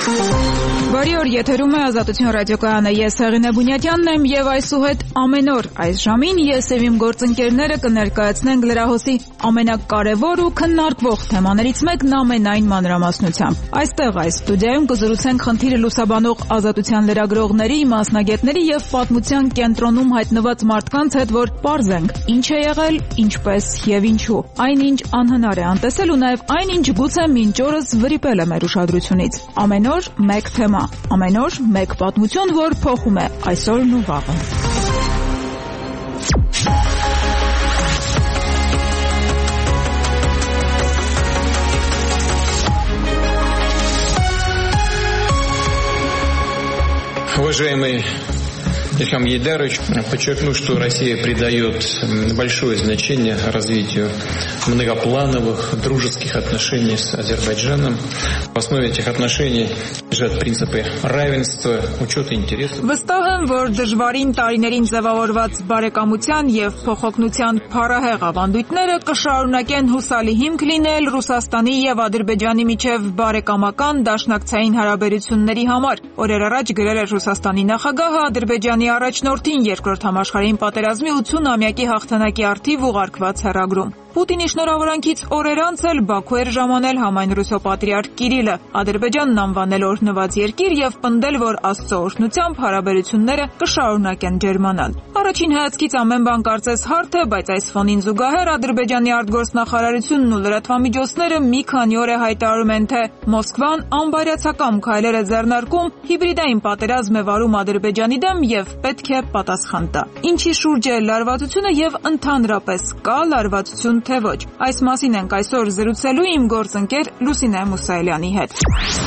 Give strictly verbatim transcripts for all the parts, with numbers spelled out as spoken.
Բարի օր, եթերում է Ազատություն ռադիոկայանը, ես Հեղինե Բունյատյանն եմ եւ այսուհետ ամեն օր այս ժամին ես եւ իմ գործընկերները կներկայացնենք լրահոսի ամենակարևոր ու քննարկվող թեմաներից մեկն ամենայն մանրամասնությամբ։ Այստեղ այս ստուդիայում կզրուցենք խնդիրը լուսաբանող ազատության լրագրողների, մասնագետների եւ պատմության կենտրոնում հայտնված մարդկանց հետ, որ պարզենք ինչ է եղել, ինչպես եւ ինչու։ Այնինչ անհնար է անտեսել ու նաեւ այնինչ գուցե մինչ օրս վրիպել է մեր ուշադրությունից։ Ամեն օր մեկ թեմա, ամեն օր մեկ պատմություն, որ փոխում է այսօրն ու վաղը։ Уважаемый Ильхам Гейдарович, подчеркну, что Россия придает большое значение развитию многоплановых дружеских отношений с Азербайджаном. В основе этих отношений лежат принципы равенства, учета интересов. Վստահ եմ, որ դժվարին տարիներին ձևավորված բարեկամության եւ փոխօգնության փառահեղ ավանդույթները կշարունակեն հուսալի հիմք լինել Ռուսաստանի եւ Ադրբեջանի միջև բարեկամական դաշնակցային հարաբերությունների համար։ Օրեր առաջ գրել էր Ռուսաստանի նախագահը Ադրբեջանի առաջնորդին երկրորդ համաշխարհային պատերազմի ութսուն-ամյակի հաղթանակի առթիվ ուղարկված հեռագրում։ Պուտինի շնորհավորանքից օրեր անց էլ Բաքու էր ժամանել համայն Ռուսո պատրիարք Կիրիլը, Ադրբեջանն անվանել օրհնված երկիր եւ պնդել, որ Աստծո օրհնությամբ հարաբերությունները կշարունակեն ջերմանալ։ Առաջին հայացքից ամեն բան կարծես հարթ է, բայց այս ֆոնին զուգահեռ Ադրբեջանի արտգործնախարարությունն ու լրատվամիջոցները մի քանի օր է հայտարարում են, թե Մոսկվան անբարյացակամ քայլեր է ձեռնարկում, հիբրիդային պատերազմ է վարում Ադրբեջանի դեմ եւ պետք է պատասխան տա։ Ինչի շուրջ է լարվածությունը եւ ընդհանրապես կա լարվածություն թե ոչ։ Այս մասին ենք այսօր զրուցելու իմ գործընկեր Լուսինե Մուսայելյանի հետ։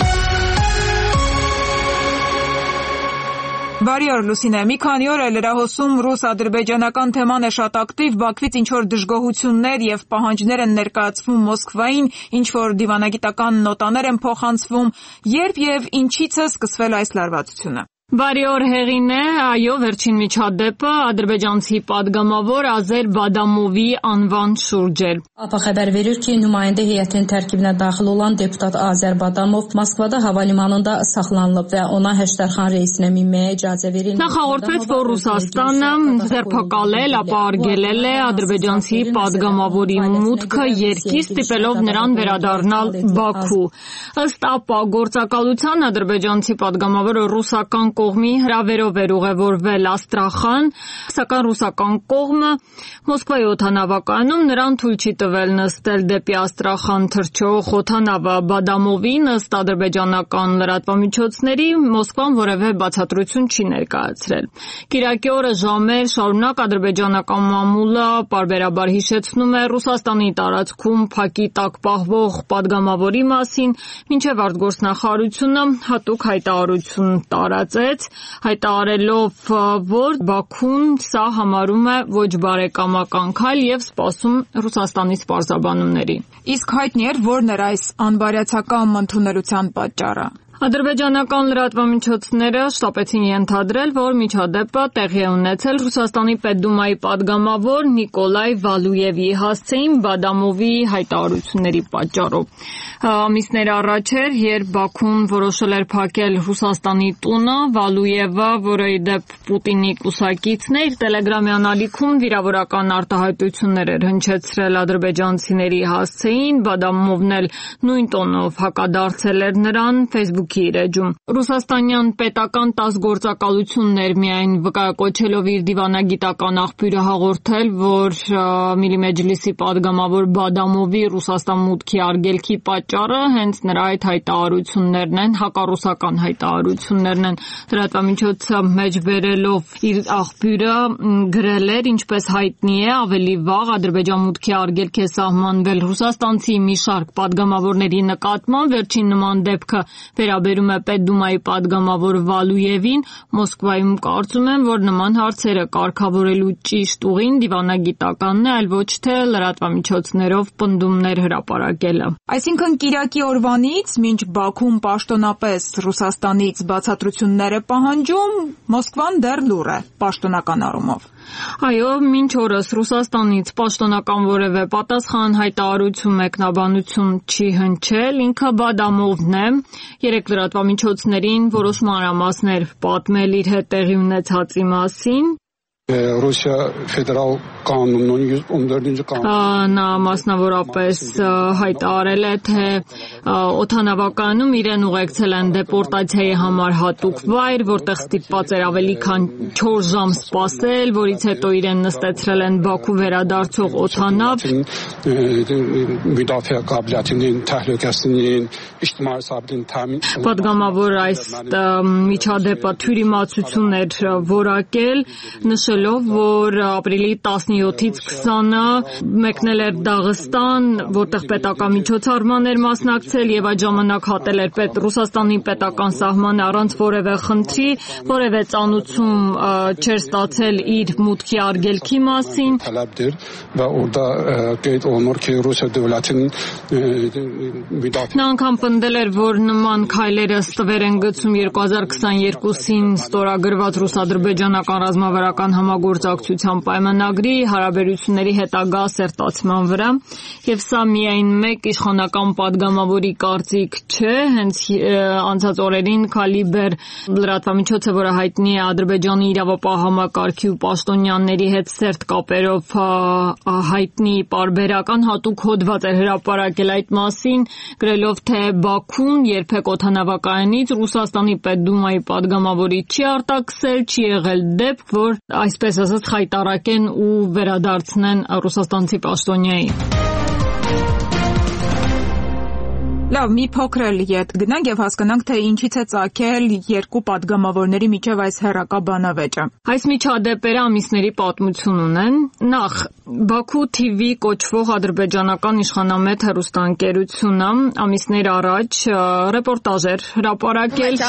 Բարի օր, Լուսինե, մի քանի օր է լրահոսում ռուս-ադրբեջանական թեման է շատ ակտիվ, Բաքվից ինչ-որ դժգոհություններ եւ պահանջներ են ներկայացվում Մոսկվային, ինչ-որ դիվանագիտական նոտաներ են փոխանցվում, երբ եւ ինչից է սկսվել այս լարվածությունը։ Բարի օր, Հեղինե, այո, վերջին միջադեպը ադրբեջանցի падգամավոր Ազեր Բադամովի անվան շուրջ էր։ ԱՊ xəbər verir ki, nümayəndə heyətinin tərkibinə daxil olan deputat Azər Badamov Moskvada hava limanında saxlanılıb və ona Həştərxan reisinə minməyə icazə verilməyib։ Նախահորտվեց, որ Ռուսաստանը ձերբակալել, ապա արգելել է ադրբեջանցի падգամավորի մուտքը երկիր, ստիպելով նրան վերադառնալ Բաքու։ Ըստ ԱՊԱ գործակալության ադրբեջանցի падգամավորը ռուսական կողմի հրավերով էր ուղևորվել Աստրախան, սակայն ռուսական կողմը Մոսկվայի օդանավակայանում նրան թույլ չի տվել նստել դեպի Աստրախան թռչող օդանավը։ Բադամովին ըստ ադրբեջանական լրատվամիջոցների Մոսկվան որևէ բացատրություն չի ներկայացրել։ Կիրակի օրը ժամեր շարունակ ադրբեջանական մամուլը պարբերաբար հիշեցնում է Ռուսաստանի տարածքում փակի տակ պահվող падգամավորի մասին, մինչև արտգործնախարարությունը հատուկ հայտարարություն տարածեց, հայտարարելով, որ Բաքուն սա համարում է ոչ բարեկամական քայլ եւ սպասում Ռուսաստանից պարզաբանումների։ Իսկ հայտնի էր, որն էր այս անբարյացակամ ընդունելության պատճառը։ Ադրբեջանական լրատվամիջոցները շտապեցին ենթադրել, որ միջադեպը տեղի է ունեցել Ռուսաստանի Պետդումայի падգամավոր Նիկոլայ Վալուևի հասցեին Բադամովի հայտարարությունների պատճառով։ Ամիսներ առաջ էր, երբ Բաքուն որոշել էր փակել Ռուսաստանի տունը, Վալուևը, որը ի դեպ Պուտինի կուսակիցն է, իր տելեգրամյան ալիքում վիրավորական արտահայտություններ էր հնչեցրել ադրբեջանցիների հասցեին, Բադամովն էլ նույն տոնով հակադարձել էր նրան Facebook-ի իր էջում։ Ռուսաստանյան պետական տաս գործակալություններ միայն վկայակոչելով իր դիվանագիտական աղբյուրը հաղորդել, որ Միլի Մեջլիսի падգամավոր Բադամովի Ռուսաստան մուտքի արգելքի պատճառը հենց նրա այդ հայտարարություններն են, հակառուսական հայտարարություններն են։ Լրատվամիջոցը մեջ բերելով իր աղբյուրը գրել էր, ինչպես հայտնի է, ավելի վաղ Ադրբեջան մուտքի արգելք է սահմանվել ռուսաստանցի մի շարք падգամավորների նկատմամբ, վերջին նման դեպքը վերաբերում է Պետդումայի падգամավոր Վալուևին, Մոսկվայում կարծում են, որ նման հարցերը կարգավորելու ճիշտ ուղին դիվանագիտականն է, այլ ոչ թե լրատվամիջոցներով պնդումներ հրապարակելը։ Այսինքն կիրակի օրվանից, մինչ Բաքուն պաշտոնապես Ռուսաստանից բացատրություններ է պահանջում, Մոսկվան դեռ լուռ է պաշտոնական առումով։ Այո, մինչ օրս Ռուսաստանից պաշտոնական որևէ պատասխան, հայտարարություն, մեկնաբանություն չի հնչել, ինքը Բադամովն է երեք լրատվամիջոցներին որոշ մանրամասներ պատմել իր հետ տեղի ունեցածի մասին։ Ռուսիա ֆեդերալ կանոնն yüz on dördüncü կանոն նա մասնավորապես հայտարարել է, թե օդանավակայանում իրեն ուղեկցել են դեպորտացիայի համար հատուկ վայր, որտեղ ստիպված էր ավելի քան չորս ժամ սպասել, որից հետո իրեն նստեցրել են Բաքու վերադարձող օդանավ։ Müdafiə qabiliyyətinin, təhlükəsizliyinin, ictimai sabitliyin təmin Պատգամավոր այս միջադեպը թյուրիմացություն էր որակել, նշելով, որ ապրիլի տասնյոթից քսանը մեկնել էր Դաղստան, որտեղ պետական միջոցառման էր մասնակցել եւ այդ ժամանակ հատել էր պետ Ռուսաստանի պետական սահմանը առանց որևէ խնդրի, որևէ ծանուցում չէր ստացել իր մուտքի արգելքի մասին։ Və orada qeyd olunur ki, Rusiya dövlətinin Նա անգամ պնդել էր, որ նման քայլերը ստվեր են գցում երկու հազար քսաներկուսին ստորագրված ռուս-ադրբեջանական ռազմավարական համագործակցության պայմանագրի հարաբերությունների հետագա սերտացման վրա, եւ սա միայն մեկ իշխանական պատգամավորի կարծիք չէ, հենց անցած օրերին Կալիբեր լրատվամիջոցը, որը հայտնի է Ադրբեջանի իրավապահ համակարգի ու պաշտոնյաների հետ սերտ կապերով հայտնի պարբերական հատուկ հոդված էր հրապարակել այդ մասին, գրելով, թե Բաքուն երբեք օդանավակայանից Ռուսաստանի Պետդումայի պատգամավորի չի արտաքսել, չի եղել դեպք, որ այսպես ասած խայտառակեն ու վերադարձնեն ռուսաստանցի պաշտոնյայի։ Լավ, մի փոքր էլ ետ գնանք եւ հասկանանք, թե ինչից է ծագել երկու պատգամավորների միջև այս հերակա բանավեճը։ Այս միջադեպերը ամիսների պատմություն ունեն։ Նախ Բաքու Թի Վի կոչվող ադրբեջանական իշխանամետ հեռուստաընկերությունը ամիսներ առաջ ռեպորտաժ էր հրապարակել,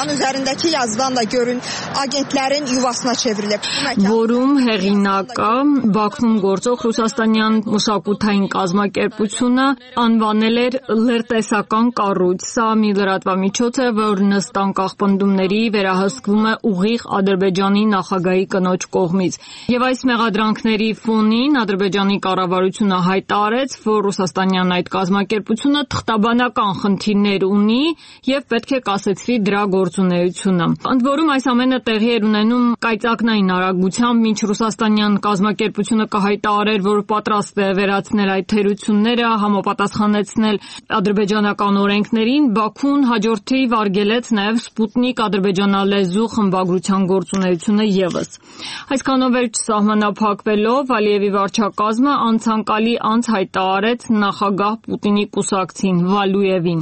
որում հեղինակը Բաքվում գործող ռուսաստանյան մշակութային կազմակերպությունը անվանել էր լրտեսական կառույց։ Սա մի լրատվամիջոց է, որ նստանկախ պնդումների վերահսկվում է ուղիղ Ադրբեջանի նախագահի կնոջ կողմից։ Եվ այս մեղադրանքների ֆոնին Ադրբեջանի կառավարությունը հայտարարեց, որ ռուսաստանյան այդ կազմակերպությունը թղթաբանական խնդիրներ ունի եւ պետք է կասեցվի դրա գործունեությունը։ Ընդ որում այս ամենը տեղի էր ունենում կայծակնային արագությամբ, մինչ ռուսաստանյան կազմակերպությունը կհայտարարեր, որ պատրաստ է վերացնել այդ թերությունները, համապատասխանեցնել ադրբեջանական օրենքներին, Բաքուն հաջորդիվ արգելեց նաև Սպուտնիկ ադրբեջանալեզու խմբագրության գործունեությունը ևս։ Այսքանով էլ չսահմանափակվելով Ալիևի վարչակազմը անցանկալի անց հայտարարեց նախագահ Պուտինի կուսակցին Վալուևին։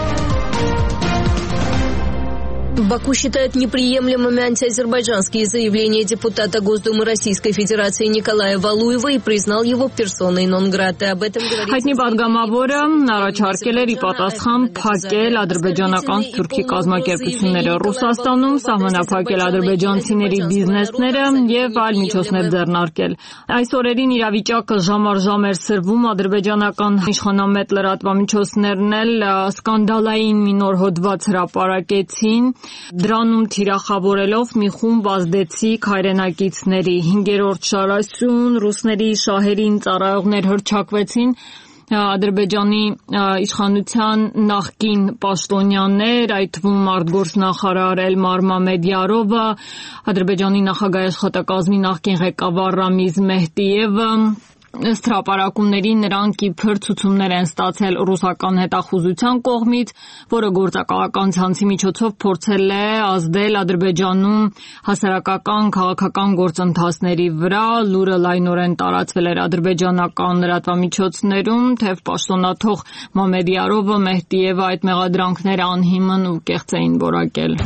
Баку считает неприемлемыми антиазербайджанские заявления депутата Госдумы Российской Федерации Николая Валуева и признал его персоной нон-грата. Об этом говорится. Հայտնի պատգամավորը առաջարկել էր ի պատասխան փակել ադրբեջանական թուրքի կազմակերպությունները Ռուսաստանում, սահմանափակել ադրբեջանցիների բիզնեսները եւ այլ միջոցներ ձեռնարկել։ Այս օրերին իրավիճակը ժամ առ ժամ էր սրվում, ադրբեջանական իշխանամետ լրատվամիջոցներն էլ սկանդալային մի նոր հոդված հրապարակեցին, դրանում թիրախավորելով մի խումբ ազդեցիկ հայրենակիցների։ Հինգերորդ շարասյուն ռուսների շահերին ծառայողներ հռչակվեցին Ադրբեջանի իշխանության նախկին պաշտոնյաներ, այդ թվում արտգործնախարար Էլմար Մամեդյարովը, Ադրբեջանի նախագահի աշխատակազմի նախկին ղեկավար Ռամիզ Մեհդիևը, ըստ հրապարակումների նրանք իբր ցուցումներ են ստացել ռուսական հետախուզության կողմից, որը գործակալական ցանցի միջոցով փորձել է ազդել Ադրբեջանում հասարակական քաղաքական գործընթացների վրա։ Լուրը լայնորեն տարածվել էր ադրբեջանական լրատվամիջոցներում, թեև պաշտոնաթող Մամեդյարովը, Մեհդիևը այդ մեղադրանքները անհիմն ու կեղծ էին որակել։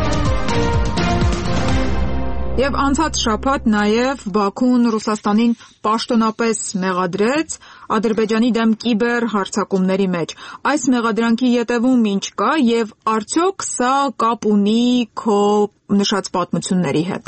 Եվ անցած շաբաթ նաև Բաքուն Ռուսաստանին պաշտոնապես մեղադրեց Ադրբեջանի դեմ կիբեր հարձակումների մեջ։ Այս մեղադրանքի ետևում ինչ կա եւ արդյոք սա կապ ունի քո նշած պատմությունների հետ։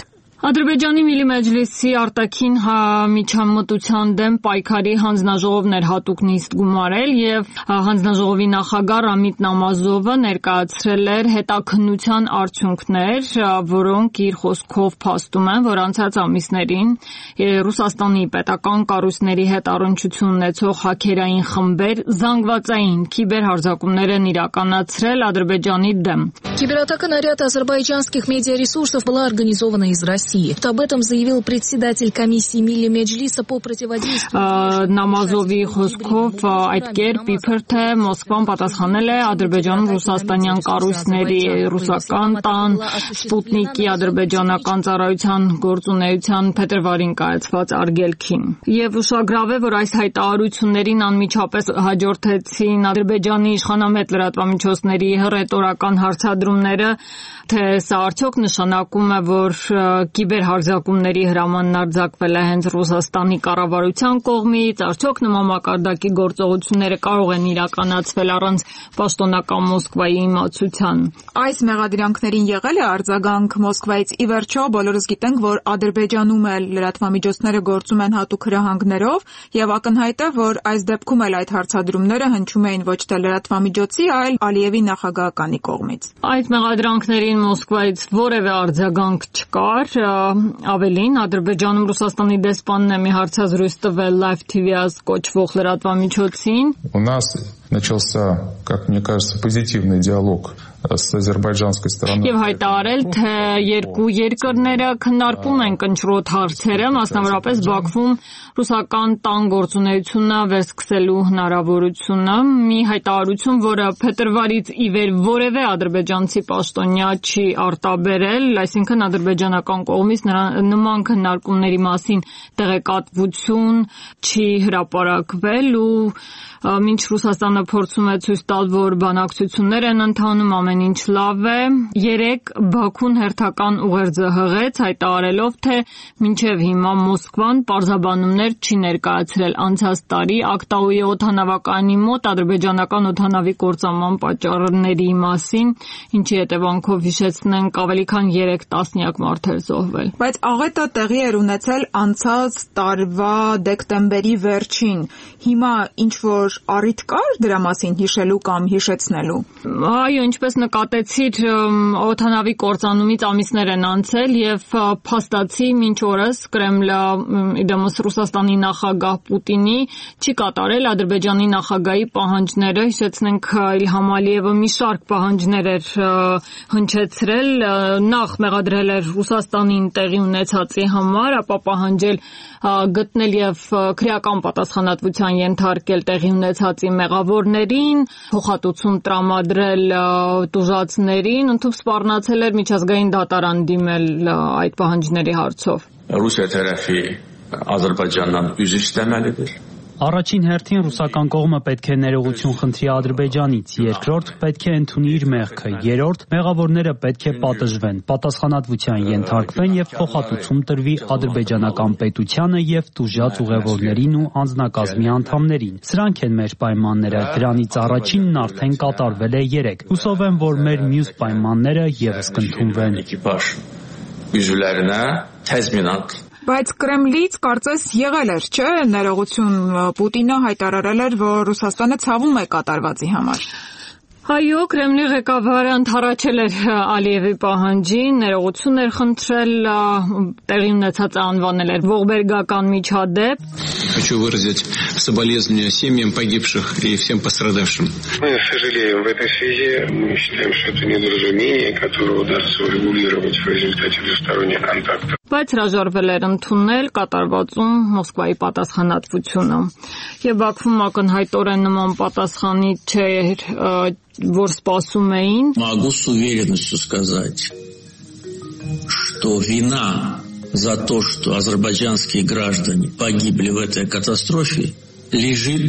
Ադրբեջանի Միլի Մեջլիսի արտաքին միջամտության դեմ պայքարի հանձնաժողովն էր հատուկ նիստ գումարել եւ հանձնաժողովի նախագահ Ռամիտ Նամազովը ներկայացրել էր հետաքննության արդյունքներ, որոնք իր խոսքով փաստում են, որ անցած ամիսներին Ռուսաստանի պետական կառույցների հետ առնչություն ունեցող հաքերային խմբեր զանգվածային կիբերհարձակումներ են իրականացրել Ադրբեջանի դեմ. Кибератака на ряд азербайджанских медиаресурсов была организована из России. Об этом заявил председатель комиссии Милли Меджлиса по противодействию. Նամազովի խոսքով այդ կերպ իբր թե Մոսկվան պատասխանել է Ադրբեջանում ռուսաստանյան կառույցների ռուսական տան Սպուտնիկի ադրբեջանական ծառայության գործունեության փետրվարին կայացված արգելքին։ Եվ ուշագրավ է, որ այս հայտարարություններին անմիջապես հաջորդեցին Ադրբեջանի իշխանամետ լրատվամիջոցների հռետորական հարցադրումները, թե սա արդյոք նշանակում է, որ կիբերհարձակումների հրամանն արձակվել է հենց Ռուսաստանի կառավարության կողմից, արդյոք նման մակարդակի գործողությունները կարող են իրականացվել առանց պաշտոնական Մոսկվայի իմացության։ Այս մեղադրանքներին եղել է արձագանք Մոսկվայից։ Ի վերջո, բոլորս գիտենք, որ Ադրբեջանում էլ լրատվամիջոցները գործում են հատուկ հրահանգներով, եւ ակնհայտ է, որ այս դեպքում էլ այդ հարցադրումները հնչում էին ոչ թե լրատվամիջոցի, այլ Ալիևի նախագահականի կողմից։ Այդ մեղադրանքներին Մոսկվայից որևէ արձագանք չկար, ավելին Ադրբեջանում Ռուսաստանի դեսպանն է մի հարցազրույց տվել Live T V կոչվող լրատվամիջոցին։ У нас начался, как мне кажется, позитивный диалог с азербайджанской стороны. Եվ հայտարարել, թե երկու երկրները քննարկում են կնճռոտ հարցերը, մասնավորապես Բաքվում ռուսական տան գործունեությունը վերսկսելու հնարավորությունը, մի հայտարարություն, որը փետրվարից ի վեր որևէ ադրբեջանցի պաշտոնյա չի արտաբերել, այսինքն ադրբեջանական կողմից նման քննարկումների մասին տեղեկատվություն չի հրապարակվել ու մինչ Ռուսաստանը փորձում է ցույց տալ, որ բանակցություններ են ընթանում, ամեն ինչ լավ է, երեկ Բաքուն հերթական ուղերձը հղեց, հայտարարելով, թե մինչև հիմա Մոսկվան պարզաբանումներ չի ներկայացրել անցած տարի Ակտաուի օդանավակայանի մոտ ադրբեջանական օդանավի կործանման պատճառների մասին, ինչի հետևանքով հիշեցնենք ավելի քան երեք տասնյակ մարդ էր զոհվել։ Բայց աղետը տեղի էր ունեցել անցած տարվա դեկտեմբերի վերջին։ Հիմա ինչ որ առիթ կար դրա մասին հիշելու կամ հիշեցնելու։ Այո, ինչպես նկատեցիր, օդանավի կործանումից ամիսներ են անցել եւ փաստացի մինչ օրս Կրեմլը իդեմս Ռուսաստանի նախագահ Պուտինի չի կատարել Ադրբեջանի նախագահի պահանջները, հիշեցնենք Իլհամ Ալիևը մի շարք պահանջներ էր հնչեցրել, նախ մեղադրել էր Ռուսաստանին տեղի ունեցածի համար, ապա պահանջել գտնել եւ քրեական պատասխանատվության ենթարկել տեղի ունեցածի մեղավորներին, փոխհատուցում տրամադրել տուժածներին, ընդհանուր սպառնացել էր միջազգային դատարան դիմել այդ պահանջների հարցով։ Ռուսիա tərəfi Ադրբեջանdan üzr istəməlidir. Առաջին հերթին ռուսական կողմը պետք է ներողություն խնդրի Ադրբեջանից, երկրորդ պետք է ընդունի իր մեղքը, երրորդ մեղավորները պետք է պատժվեն, պատասխանատվության ենթարկվեն եւ փոխհատուցում տրվի ադրբեջանական պետությանը եւ տուժած ուղևորներին ու անձնակազմի անդամներին։ Սրանք են մեր պայմանները, դրանից առաջինն արդեն կատարվել է երեկ։ Հուսով եմ, որ մեր մյուս պայմանները եւս կընդունվեն։ Էկիպաժ üzvlərinə təzminat. Բայց Կրեմլից կարծես եղել էր, չէ՞, ներողություն Պուտինը հայտարարել էր, որ Ռուսաստանը ցավում է կատարվածի համար։ Այո, Կրեմլի ղեկավարը ընդառաջել էր Ալիևի պահանջին, ներողություն էր խնդրել, տեղի ունեցածը անվանել էր ողբերգական միջադեպ։ Хочу выразить соболезнования семьям погибших и всем пострадавшим. Мы сожалеем в этой связи. Мы считаем, что это недоразумение, которое удастся урегулировать в результате двусторонних контактов. Բայց հրաժարվել էր ընդունել катарվածում Մոսկվայի պատասխանատվությունը։ Եվ Բաքվում ակնհայտորեն նման պատասխանի չէր, որ սպասում էին։ Могу с уверенностью сказать, что вина за то, что азербайджанские граждане погибли в этой катастрофе, лежит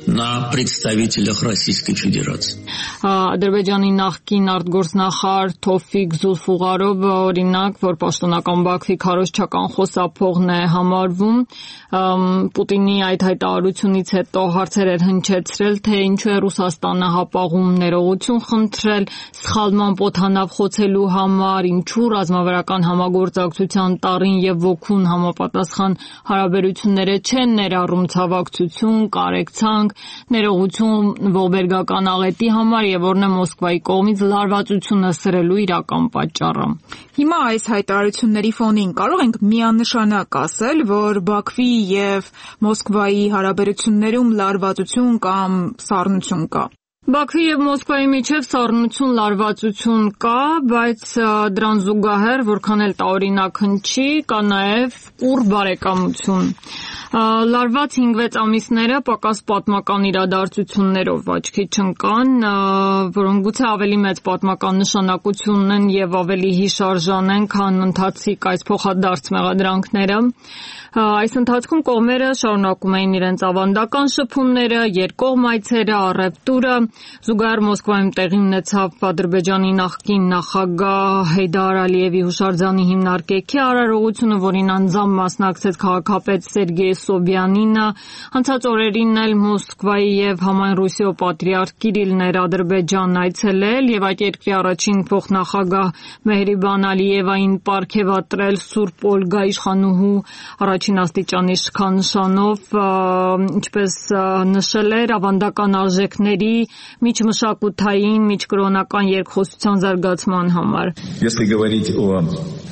на представителях Российской Федерации. Ադրբեջանի նախկին արտգործնախարար Թովֆիկ Զուլֆուղարովը օրինակ, որ պաշտոնական Բաքվի քարոզչական խոսափողն է համարվում, Պուտինի այդ հայտարարությունից հետո հարցեր էր հնչեցրել, թե ինչու է Ռուսաստանը հապաղում ներողություն խնդրել, սխալման պոթանավ խոցելու համար, ինչու ռազմավարական համագործակցության տառին եւ ոգուն համապատասխան հարաբերությունները չեն ներառում ցավակցություն, կարեկցանք, ներողություն ողբերգական աղետի համար եւ որն է Մոսկվայի կողմից լարվածությունը սրելու իրական պատճառը։ Հիմա այս հայտարարությունների ֆոնին կարող ենք միանշանակ ասել, որ Բաքվի եւ Մոսկվայի հարաբերություններում լարվածություն կամ սառնություն կա։ Բաքվի եւ Մոսկվայի միջև սառնություն, լարվածություն կա, բայց դրան զուգահեռ, որքան էլ տարօրինակ հնչի, կա նաեւ ուռ բարեկամություն։ Լարված հինգ-վեց ամիսները պակաս պատմական իրադարձություններով աչքի չընկան, որոնք գուցե ավելի մեծ պատմական նշանակություն ունեն եւ ավելի հիշարժան են, քան ընթացիկ այս փոխադարձ մեղադրանքները։ Այս ընթացքում կողմերը շարունակում էին իրենց ավանդական շփումները, երկկողմ այցերը, առևտուրը, զուգահեռ Մոսկվայում տեղի ունեցավ Ադրբեջանի նախկին նախագահ Հեյդար Ալիևի հուշարձանի հիմնարկեքի արարողությունը, որին անձամբ մասնակցեց քաղաքապետ Սերգեյ Սոբյանինը, անցած օրերին էլ Մոսկվայի եւ համայն Ռուսիո պատրիարք Կիրիլն էր Ադրբեջան այցելել եւ այդ երկրի առաջին փոխնախագահ Մեհրիբան Ալիևային պարգեւատրել Սուրբ Օլգա իշխանուհու առաջին աստիճանի շքանշանով, ինչպես նշել էր, ավանդական արժեքների, միջմշակութային, միջկրոնական երկխոսության զարգացման համար։ Если говорить о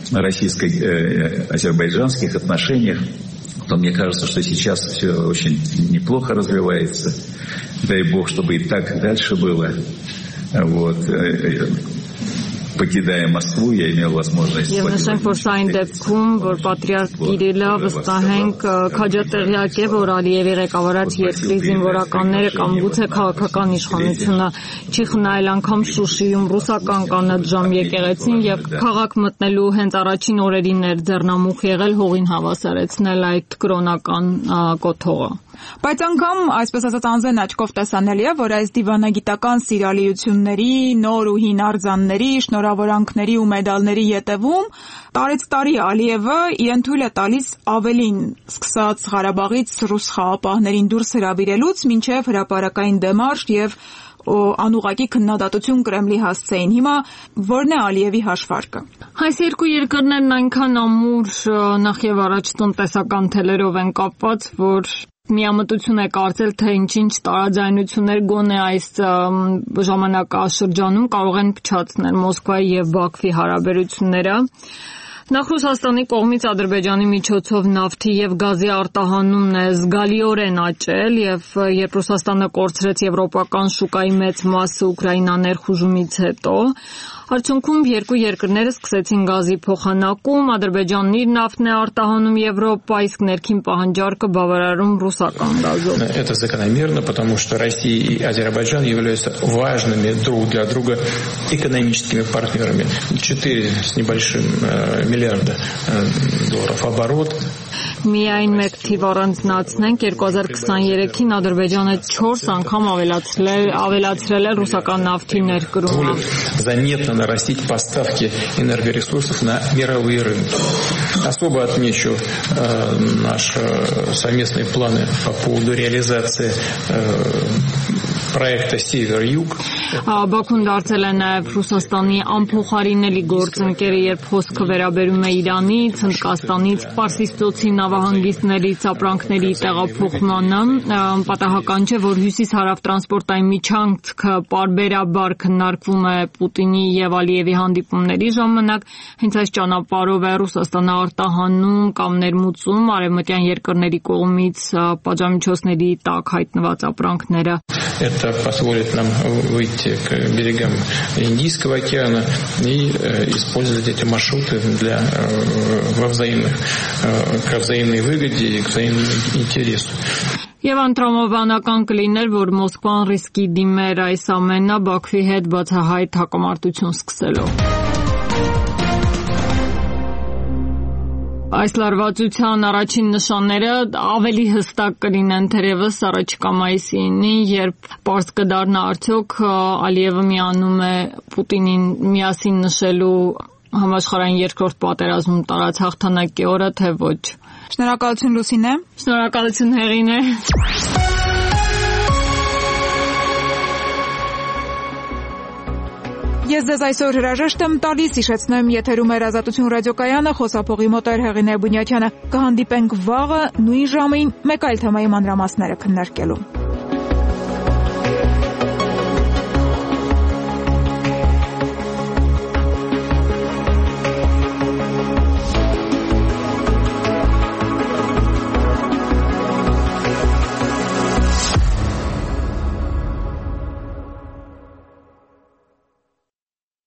российско-азербайджанских отношениях, то мне кажется, что сейчас все очень неплохо развивается. Дай бог, чтобы и так дальше было. Вот. Покидая Москву, я имел возможность... Եվ նշենք, որ սա այն դեպքում, որ պատրիարք Կիրիլը վստահ ենք քաջատեղյակ է, որ Ալիևի ղեկավարած երկրի զինվորականները կամ գուցե քաղաքական իշխանությունը չի խնայել անգամ Շուշիում ռուսական կանաչ-ժամ եկեղեցին եւ քաղաք մտնելու հենց առաջին օրերին էր ձեռնամուխ եղել հողին հավասարեցնել այդ կրոնական կոթողը։ Բայց անգամ, այսպես ասած, անզեն աչքով տեսանելի է, որ այս դիվանագիտական սիրալիությունների, նոր ու հին արձանների, շնորհավորանքների ու մեդալների ետևում տարեց տարի Ալիևը իրեն թույլ է տալիս ավելին, սկսած Ղարաբաղից ռուս խաղապահներին դուրս հրավիրելուց մինչև հրապարակային դեմարշ եւ անուղղակի քննադատություն Կրեմլի հասցեին։ Հիմա ո՞րն է Ալիևի հաշվարկը։ Այս երկու երկրներն այնքան ամուր նախ եւ առաջ տնտեսական թելերով են կապված, որ միամտություն է կարծել, թե ինչ-ինչ տարաձայնություններ գոնե այս ժամանակաշրջանում կարող են փչացնել Մոսկվայի եւ Բաքվի հարաբերությունները։ Նախ Ռուսաստանի կողմից Ադրբեջանի միջոցով նավթի եւ գազի արտահանումն է զգալիորեն աճել եւ երբ Ռուսաստանը կորցրեց եվրոպական շուկայի մեծ մասը Ուկրաինա ներխուժումից հետո, արդյունքում երկու երկրները սկսեցին գազի փոխանակում, Ադրբեջանն իր նավթն է արտահանում Եվրոպա, իսկ ներքին պահանջարկը բավարարում ռուսական գազով։ Это закономерно, потому что Россия и Азербайджан являются важными друг для друга экономическими партнерами. четыре с небольшим миллиарда долларов оборот. Միայն մեկ թիվ առանձնացնենք, երկու հազար քսաներեքին Ադրբեջանը չորս անգամ ավելացրել է ռուսական նավթի ներկրումը։ Заметно нарастить поставки энергоресурсов на мировые рынки. Особо отмечу э, наши совместные планы по поводу реализации э, проекта Север-Юг. Բաքուն դարձել է նաև Ռուսաստանի անփոխարինելի գործընկերը, երբ խոսքը վերաբերում է Իրանից, Հնդկաստանից, Պարսիցծոցի նավահանգիստներից ապրանքների տեղափոխմանը։ Պատահական չէ, որ հյուսիս-հարավ տրանսպորտային միջանցքը պարբերաբար քննարկվում է Պուտինի եւ Ալիևի հանդիպումների ժամանակ, հենց այս ճանապարհով է Ռուսաստանը արտահանում կամ ներմուծում արևմտյան երկրների կողմից պատժամիջոցների տակ հայտնված ապրանքները։ Это позволит нам выйти к берегам Индийского океана и использовать эти маршруты для во взаимных, к взаимной выгоде и к взаимному интересу. Եվ անտրամաբանական կլիներ, որ Մոսկվան ռիսկի դիմեր այս ամենը Բաքվի հետ բացահայտ հակամարտություն սկսելով։ Այս լարվածության առաջին նշանները ավելի հստակ կլինեն թերևս առաջիկա մայիսին, երբ պարզ կդառնա արդյոք Ալիևը միանում է Պուտինին միասին նշելու համաշխարհային երկրորդ պատերազմում տարած հաղթանակի օրը, թե ոչ։ Շնորհակալություն Լուսինե։ Շնորհակալություն Հեղինե։ Ես ձեզ այսօր հրաժեշտ եմ տալիս, հիշեցնեմ, եթերում էր Ազատություն ռադիոկայանը, խոսափողի մոտ էր Հեղինե Բունյաթյանը։ Կհանդիպենք վաղը նույն ժամին մեկ այլ թեմայի մանրամասները քննարկելու։